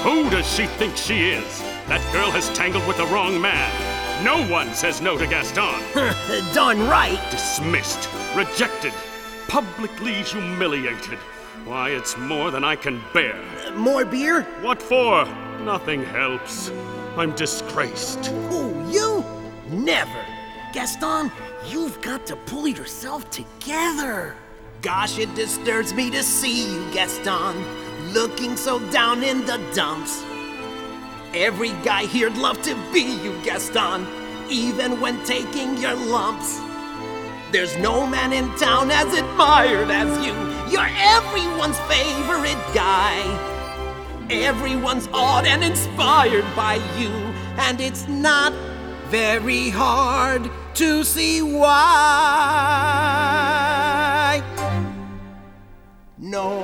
Who does she think she is? That girl has tangled with the wrong man. No one says no to Gaston. Darn right. Dismissed, rejected, publicly humiliated. Why, it's more than I can bear. More beer? What for? Nothing helps. I'm disgraced. Who, you? Never. Gaston, you've got to pull yourself together. Gosh, it disturbs me to see you, Gaston, looking so down in the dumps. Every guy here'd love to be you, Gaston, even when taking your lumps. There's no man in town as admired as you. You're everyone's favorite guy. Everyone's awed and inspired by you, and it's not very hard to see why. No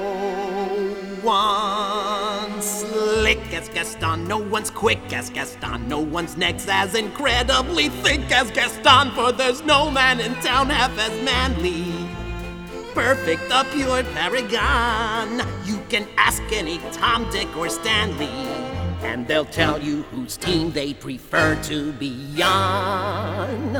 one's slick as Gaston, no one's quick as Gaston, no one's neck's as incredibly thick as Gaston, for there's no man in town half as manly. Perfect, the pure paragon. You can ask any Tom, Dick, or Stanley, and they'll tell you whose team they prefer to be on.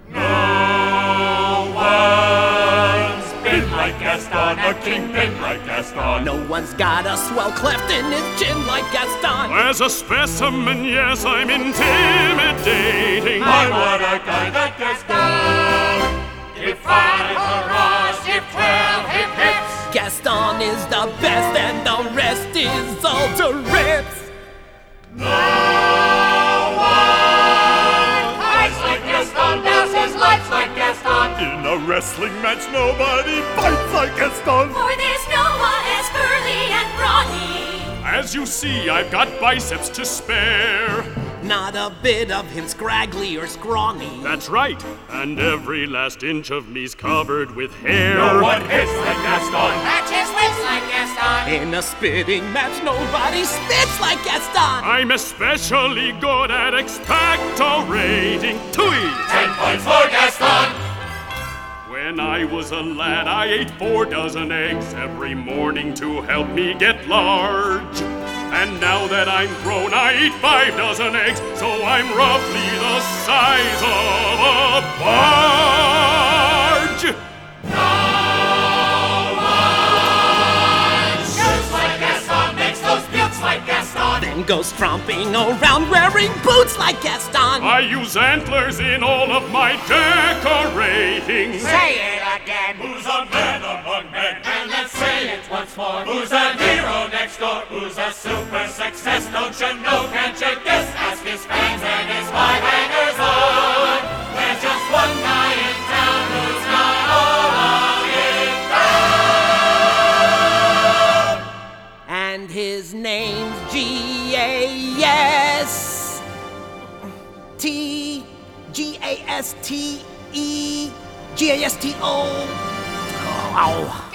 No one's been like Gaston, a kingpin like Gaston. No one's got a swell cleft in his chin like Gaston. As a specimen, yes, I'm intimidating. I want a guy that Gaston. Give 5 hurrahs, give 12 hip hips. Gaston is the best and the rest is all to rips. No one fights like Gaston, passes lights like Gaston. In a wrestling match, nobody fights like Gaston. For there's no one as burly and brawny. As you see, I've got biceps to spare. Not a bit of him scraggly or scrawny. That's right, and every last inch of me's covered with hair. No one hits like Gaston. Matches whips like Gaston. In a spitting match, nobody spits like Gaston. I'm especially good at expectorating. 10 points for Gaston. When I was a lad, I ate 4 dozen eggs every morning to help me get large. And now that I'm grown, I eat 5 dozen eggs, so I'm roughly the size of a barge. No one shoots like Gaston, makes those butts like Gaston. Then goes tromping around wearing boots like Gaston. I use antlers in all of my decorating. Say it again. Who's a man among men? And let's say it once more. Who's a hero next door? Who's a super success? Don't you know? Can't you guess? Ask his fans and his 5 hangers on. There's just one guy in town who's not all of it. And his name's G-A-S-T-E-G-A-S-T-O. Oh, ow.